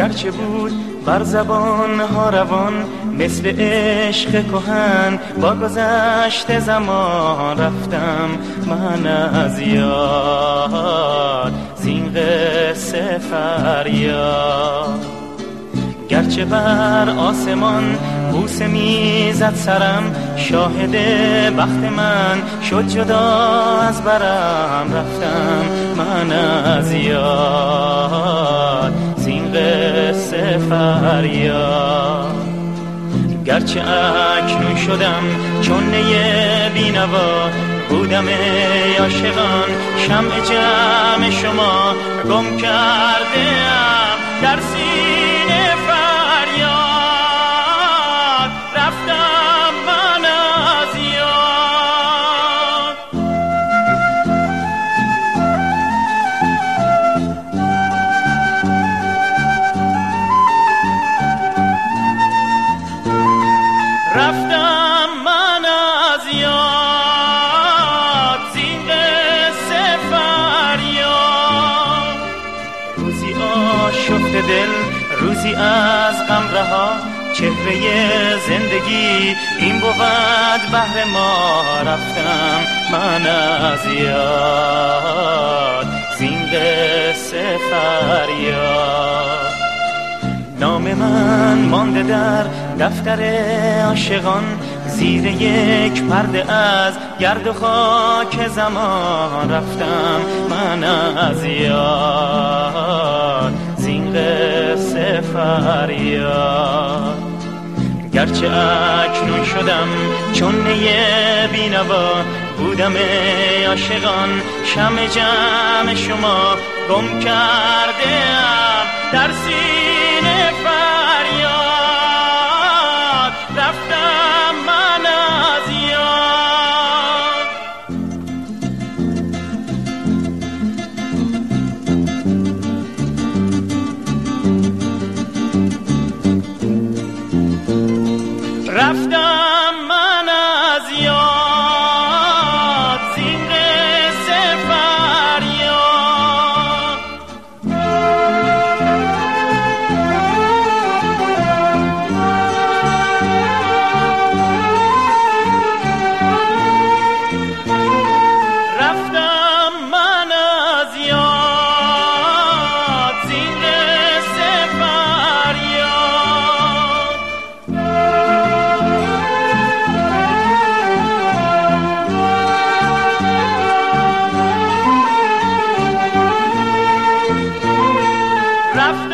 گرچه بود بر زبان ها روان مثل عشق کهن، با گذشت زمان رفتم من از یاد زین قصه فریاد. گرچه بر آسمان بوسه میزد سرم، شاهد بخت من شد جدا از برم رفتم من از یاد زین قصه فریاد. گرچه اکنون شدم چون نی بینوا، بودم عاشقان شمع جمع شما، گم کرده‌ام در سینه فریاد رفتم من از یاد. رفتم من از یاد زین قصه فریاد. روزی آشفته دل، روزی از غم رها، چهره زندگی این بود بهر ما رفتم من از یاد زین قصه فریاد. نام من مانده در دفتر عاشقان، زیر یک پرده از گرد و خاک زمان رفتم من از یاد زین قصه فریاد. گرچه اکنون شدم چون نی بینوا، بودم عاشقان شمع جمع شما، گم کرده‌ام در سینه فریاد رفتم من از یاد. رفتم من از یاد زین قصه فریاد. رفتم من از یاد زین قصه فریاد. رفتم